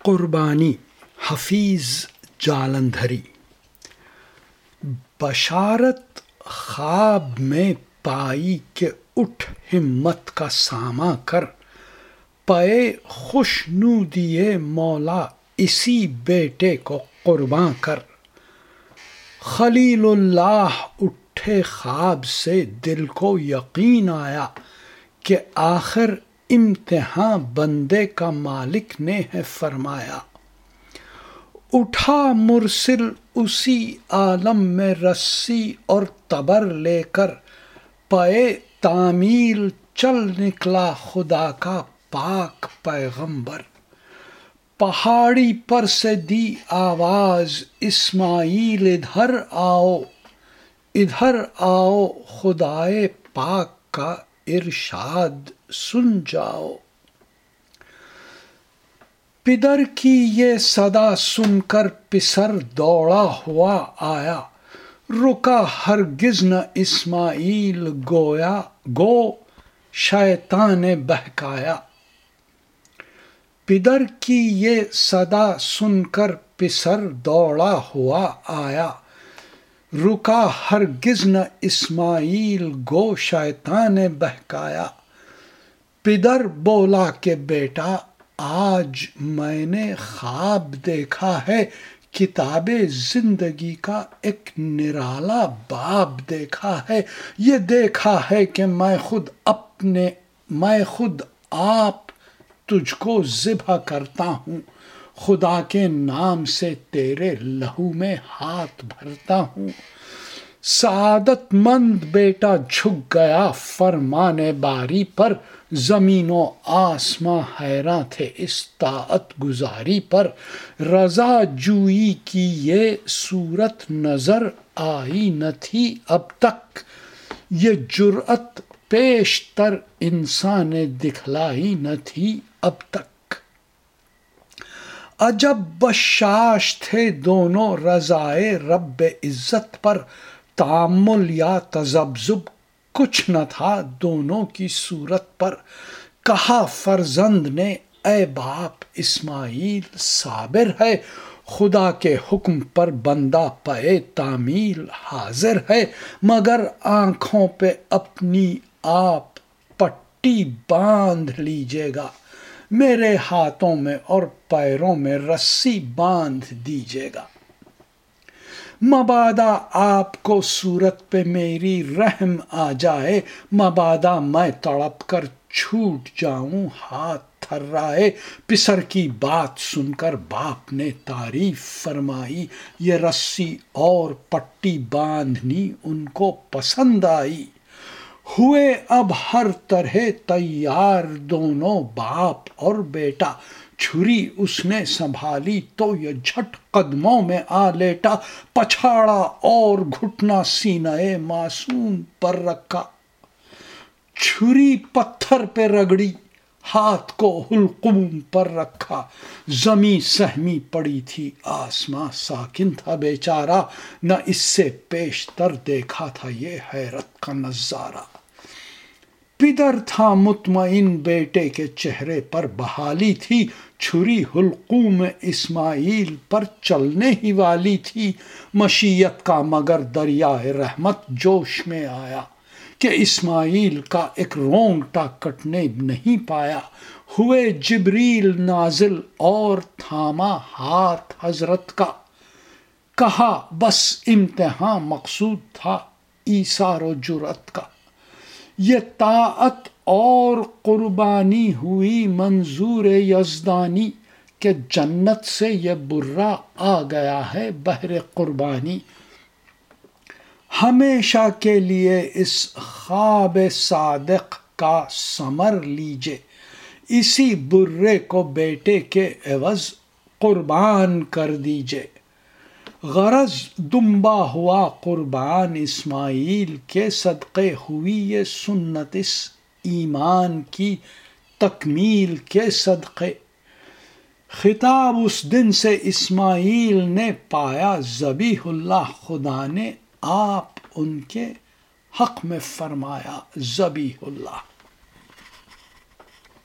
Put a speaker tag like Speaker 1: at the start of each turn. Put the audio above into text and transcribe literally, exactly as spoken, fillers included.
Speaker 1: قربانی حفیظ جالندھری۔ بشارت خواب میں پائی کہ اٹھ ہمت کا ساماں کر، پے خوشنودیے مولا اسی بیٹے کو قرباں کر۔ خلیل اللہ اٹھے خواب سے دل کو یقین آیا کہ آخر امتحان بندے کا مالک نے ہے فرمایا۔ اٹھا مرسل اسی عالم میں رسی اور تبر لے کر، پے تعمیل چل نکلا خدا کا پاک پیغمبر۔ پہاڑی پر سے دی آواز اسماعیل ادھر آؤ، ادھر آؤ خدائے پاک کا ارشاد سن جاؤ۔ پدر کی یہ صدا سن کر پسر دوڑا ہوا آیا، رکا ہرگز نہ اسماعیل گویا گو شیطان نے بہکایا۔ پدر کی یہ صدا سن کر پسر دوڑا ہوا آیا، رکا ہرگز نہ اسماعیل گو شیطان نے بہکایا۔ پدر بولا کہ بیٹا آج میں نے خواب دیکھا ہے، کتاب زندگی کا ایک نرالا باب دیکھا ہے۔ یہ دیکھا ہے کہ میں خود اپنے میں خود آپ تجھ کو ذبح کرتا ہوں، خدا کے نام سے تیرے لہو میں ہاتھ بھرتا ہوں۔ سعادت مند بیٹا جھک گیا فرمان باری پر، زمین و آسماں حیراں تھے اس طاعت گزاری پر۔ رضا جوئی کی یہ صورت نظر آئی نہ تھی اب تک، یہ جرأت پیشتر انسان نے دکھلائی نہ تھی اب تک۔ عجب بشاش تھے دونوں رضائے رب عزت پر، تأمل یا تذبذب کچھ نہ تھا دونوں کی صورت پر۔ کہا فرزند نے اے باپ اسماعیل صابر ہے، خدا کے حکم پر بندہ پے تعمیل حاضر ہے، مگر آنکھوں پہ اپنی آپ پٹی باندھ لیجیے گا، میرے ہاتھوں میں اور پیروں میں رسی باندھ دیجیے گا۔ مبادا آپ کو صورت پہ میری رحم آ جائے، مبادا میں تڑپ کر چھوٹ جاؤں ہاتھ تھرائے۔ پسر کی بات سن کر باپ نے تعریف فرمائی، یہ رسی اور پٹی باندھنی ان کو پسند آئی۔ ہوئے اب ہر طرح تیار دونوں باپ اور بیٹا، چھری اس نے سنبھالی تو یہ جھٹ قدموں میں آ لیٹا، پچھاڑا اور گھٹنا سینہ معصوم پر رکھا۔ چھری پتھر پہ رگڑی، ہاتھ کو حلقوم پر رکھا، زمیں سہمی پڑی تھی آسماں ساکن تھا بیچارہ، نہ اس سے پیشتر دیکھا تھا یہ حیرت کا نظارہ۔ پدر تھا مطمئن بیٹے کے چہرے پر بحالی تھی، چھری حلقوم اسماعیل پر چلنے ہی والی تھی۔ مشیت کا مگر دریائے رحمت جوش میں آیا کہ اسماعیل کا ایک رونگٹا کٹنے نہیں پایا۔ ہوئے جبریل نازل اور تھاما ہاتھ حضرت کا، کہا بس امتحان مقصود تھا ایثار و جرأت کا۔ یہ طاعت اور قربانی ہوئی منظور یزدانی، کہ جنت سے یہ برا آ گیا ہے بہر قربانی۔ ہمیشہ کے لیے اس خواب صادق کا ثمر لیجے، اسی برے کو بیٹے کے عوض قربان کر دیجے۔ غرض دمبا ہوا قربان اسماعیل کے صدقے، ہوئی یہ سنت اس ایمان کی تکمیل کے صدقے۔ خطاب اس دن سے اسماعیل نے پایا ذبیح اللہ، خدا نے آپ ان کے حق میں فرمایا ذبیح اللہ۔